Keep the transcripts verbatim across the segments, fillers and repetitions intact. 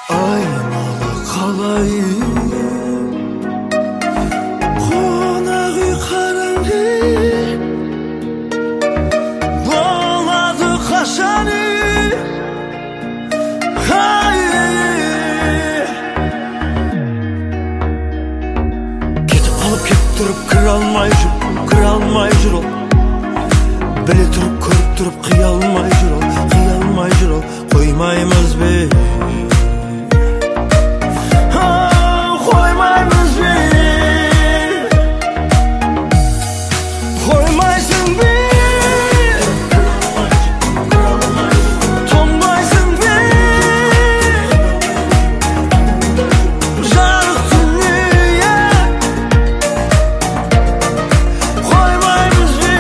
Aynalı kalayım, konak үй karangı, bağladı kaşanı. Ketip kalıp ketip durup kıra almay jur, kıra almay jur ol. Bile durup körüp durup kıya almay jur ol, kıya almay jur ol. Koymayımız be, koymayımız be, koymaysın be, tonmaysın be. Jarık dünya, koymayımız be.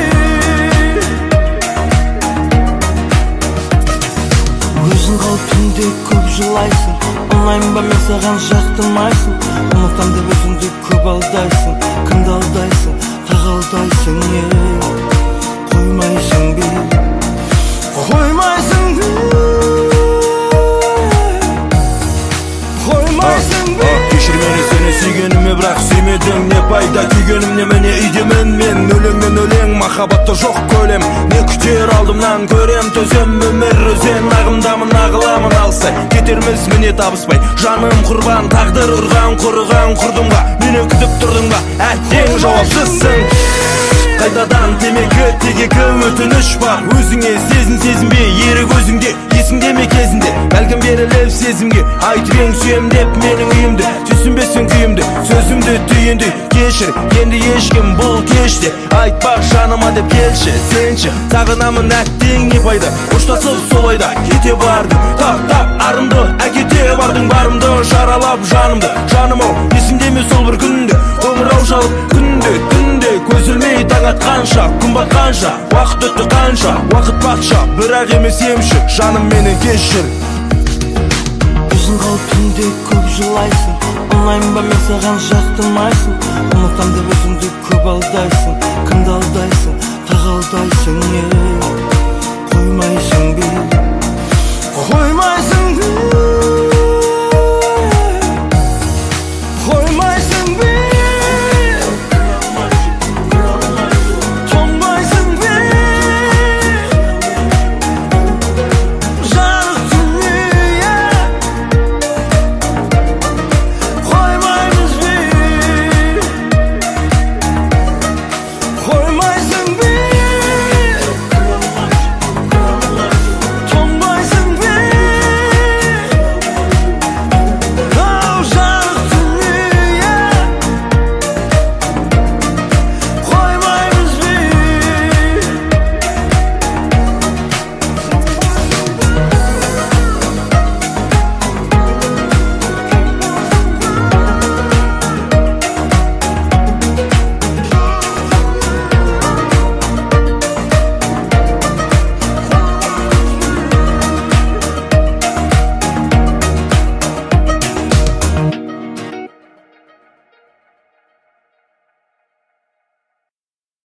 Өзің қалып түнде көп жылайсың, онлайн ба мен саған жақтырмайсың. Ұмытам деп өзіңді көп алдайсың, кімді алдайсың, тағы алдайсың. Қоймайсың бе, қоймайсың бе, қоймайсың бе. Кешір мені, сені сүйгеніме бірақ сүймедің. Не пайда күйгенімне, міне үйдемен мен. Өлеңнен өлең, махаббатта жоқ көлем. Не күтер алдымнан көрем, төзем өмір өзен. Ағымдамын, ағыламын алсай, кетерміз міне табыспай. Жаным құрбан, тағдыр ұрған, құрыған құрдым ба? Мені күтіп тұрдың ба? Әттең жауапсызсың. Қайтадан темекі, тегекі өтініш бар. Өзіңе сезін сезінбе, ерік өзіңде, есіңде ме кезінде? Бәлкім беріліп сезімге, айтып ең сүйем деп менің үйімді. Түсінбесің күйімді, сөзімді түйінді. Кешір, енді ешкім бұл кеште айтпақ жаныма деп келші. Сенші, сағынамын әттең не пайда, ұштасып солайда кете бардым. Тап-тап арымды, әкете бардың барымды, жаралап жанымды. Жаным-ау, есімде ме сол бір күнде, қоңырау шалып күнде, түнде, көз ілмей таң атқанша, күн батқанша, уақыт өтті қанша, уақыт патша, бірақ емес емші, жаным мені кешір. Өзің қалып түнде көп жылайсың, онлайн ба мен саған жақтырмайсың. Ұмытам деп өзіңді көп алдайсың, кімді алдайсың, тағы алдайсың. Қоймайсың бе, қоймайсың